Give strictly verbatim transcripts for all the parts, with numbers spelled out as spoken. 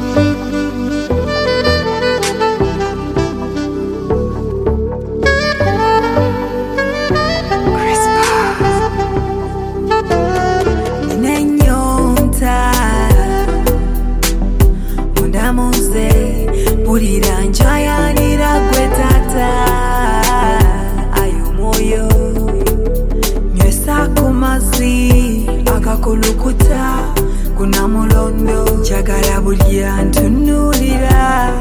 Buriranja niragwetata ayo moyo nywesa kumazi akakulukuta kuna mulondo njagala buli antunulira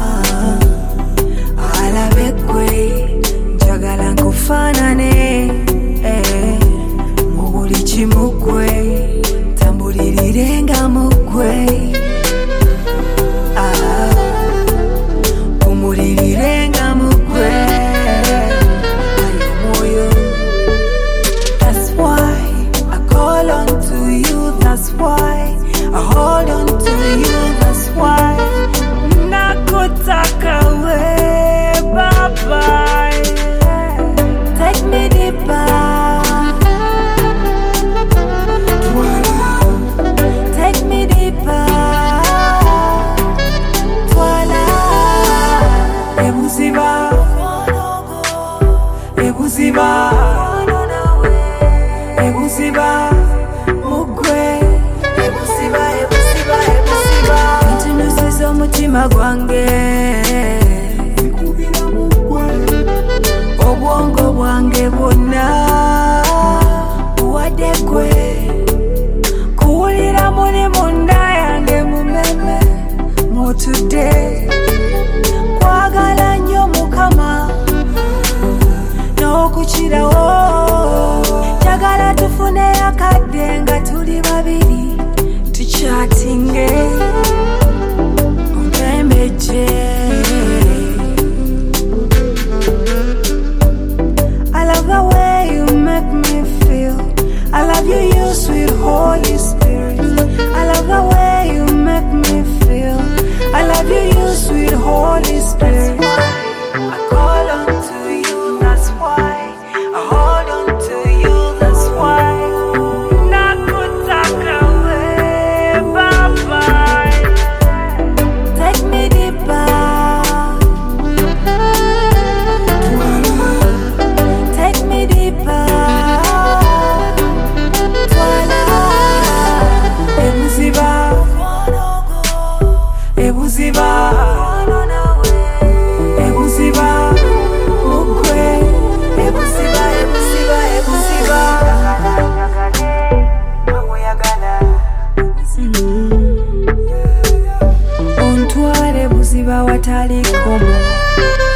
alabekwe njagala nkufanane eh, mu buli kimukwe tambulirirenga mukwe Murirenga mukwe ayo moyo. That's why I call on to you. That's why I hold on to you. That's why nakutaka we baba. Take me deeper. Take me deeper. Ebuziba, Ebuziba, Ebuziba, mugwe, Ebuziba, Ebuziba, Ebuziba. Intunusiza omutima gwange, kubira mugwe, obwongo bwange bwonna buwadde gwe, kuwulira muli munda yange mumeme mutudde. Kwagala nnyo Mukama n'okukirawo njagala tufune akadde nga tuli babiri tuchatinge ompembejje. I love the way you make me feel. I love you, you sweet Holy Spirit. I love the way you make me feel. I love you, you sweet Holy Spirit. I call on to you, that's why I hold on to you, that's why nakutaka we baba. Take me deeper. Take me deeper. Ebuziba, Ebuziba, Ebuziba, mugwe, Ebuziba, Ebuziba, Ebuziba. Ontwale Ebuziba watali komo.